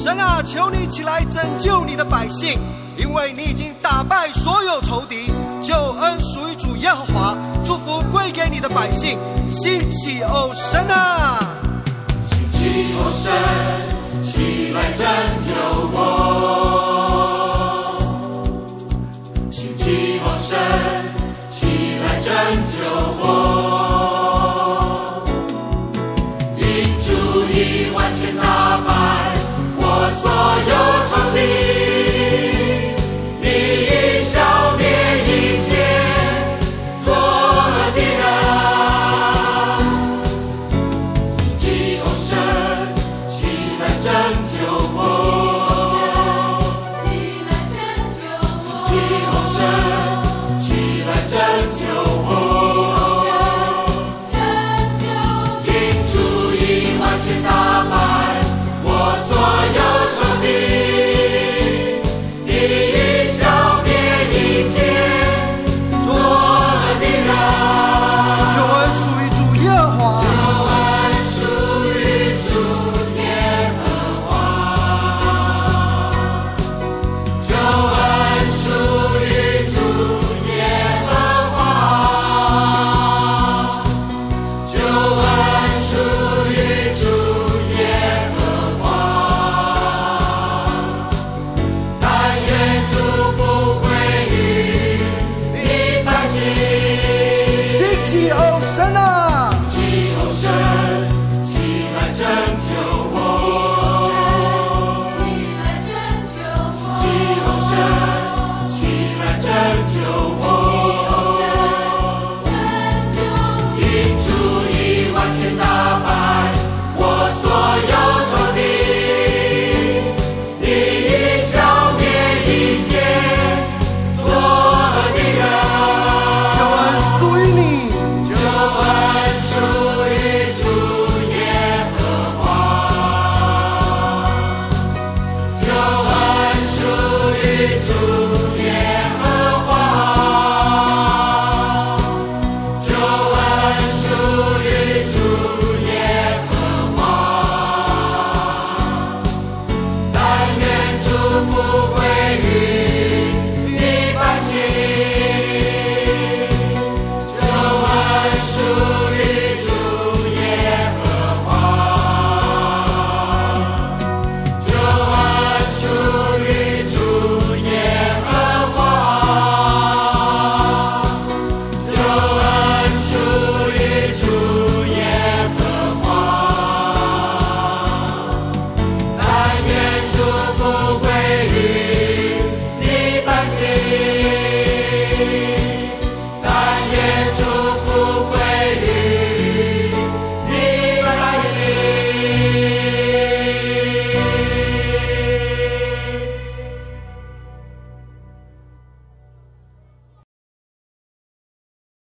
神啊，求你起来拯救你的百姓，因为你已经打败所有仇敌。救恩属于主耶和华，祝福归给你的百姓。兴起哦，神啊！ 兴起哦，神，起来拯救我。兴起哦，神，起来拯救我。因主已完全打败我所有仇敌，你已消灭一切作恶的人。兴起哦，神，起来拯救我。兴起哦，神，起来拯救我。因主已完全打败我所有仇敌，你已消灭一切作恶的人。 救恩属于主耶和华， 救恩属于主耶和华，救恩属于主耶和华，救恩属于主耶和华。但愿祝福归于你百姓。 兴起哦，神啊！